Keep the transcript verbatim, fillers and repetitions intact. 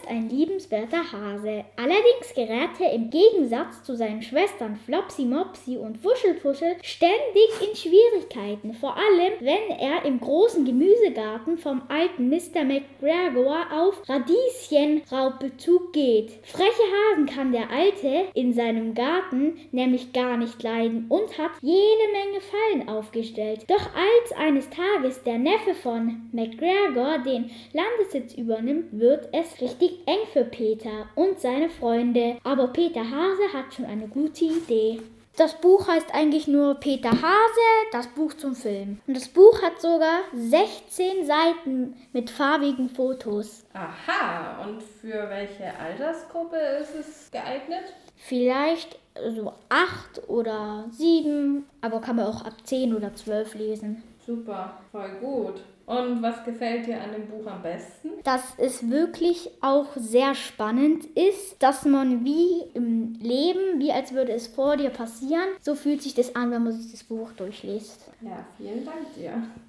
ist ein liebenswerter Hase. Allerdings gerät er im Gegensatz zu seinen Schwestern Flopsy, Mopsy und Wuschelpuschel ständig in Schwierigkeiten. Vor allem, wenn er im großen Gemüsegarten vom alten Mister McGregor auf Radieschenraubbezug geht. Freche Hasen kann der Alte in seinem Garten nämlich gar nicht leiden und hat jede Menge Fallen aufgestellt. Doch als eines Tages der Neffe von McGregor den Landessitz übernimmt, wird es richtig eng für Peter und seine Freunde. Aber Peter Hase hat schon eine gute Idee. Das Buch heißt eigentlich nur Peter Hase, das Buch zum Film. Und das Buch hat sogar sechzehn Seiten mit farbigen Fotos. Aha, und für welche Altersgruppe ist es geeignet? Vielleicht so acht oder sieben, aber kann man auch ab zehn oder zwölf lesen. Super, voll gut. Und was gefällt dir an dem Buch am besten? Dass es wirklich auch sehr spannend ist, dass man wie im Leben, wie als würde es vor dir passieren, so fühlt sich das an, wenn man sich das Buch durchliest. Ja, vielen Dank dir.